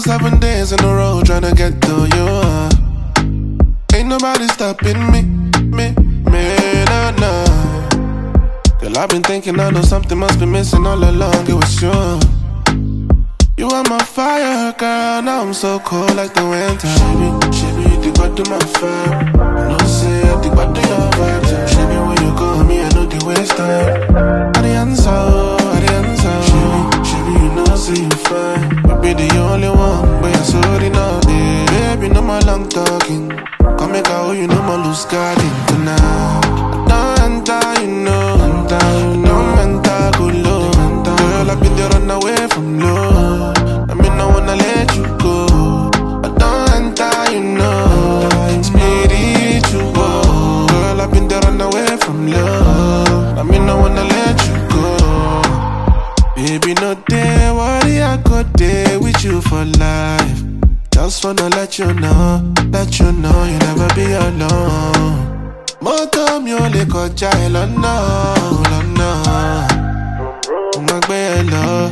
7 days in a row trying to get to you. Ain't nobody stopping me, nah, nah. Girl, I've been thinking I know something must be missing all along, it was you. You are my fire, girl, now I'm so cold like the winter. Shibby, you think about my fire. No say, I think about your vibe. Shibby, when you call me, I know the waste time. I the answer. Shibby, you know, say you fine. Baby, the only one, but you're sorry now. Yeah, baby, no more long talking. Come make a you know my loose garden tonight. Don't enter, you know, don't enter, go low. Girl, I've been there run away from love. I mean, I wanna let you go. I don't enter, you know, spiritual. Girl, I've been there run away from love. I mean, I wanna let you go. Baby, no day, worry, I go there with you for life. Just wanna let you know you never be alone. Moto mi o le kọjá ẹ lọ́nà. Mo gbé ẹ lọ.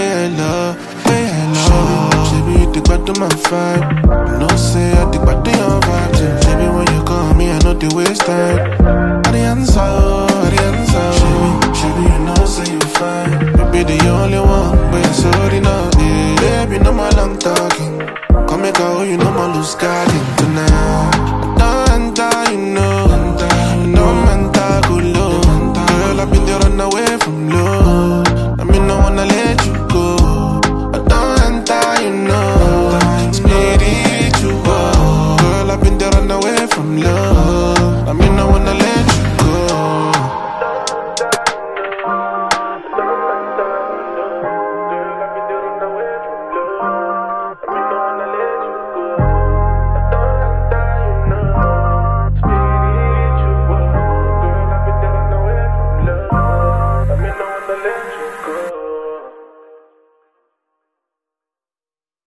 Ṣebí you dig back to my vibe. You know say I dig back to your vibe too. Ṣebí when you call me I know the waste time. I the answer. Ṣebí you know say you fine. Baby the only one, but you're sorry now. Yeah, baby no more long talking. Come make a you know my loose garden tonight. Don't enter, you know, don't enter, go low. Girl, I've been there run away from love. I mean, I wanna let you go. I don't enter, you know, spiritual. Girl, I've been there run away from love.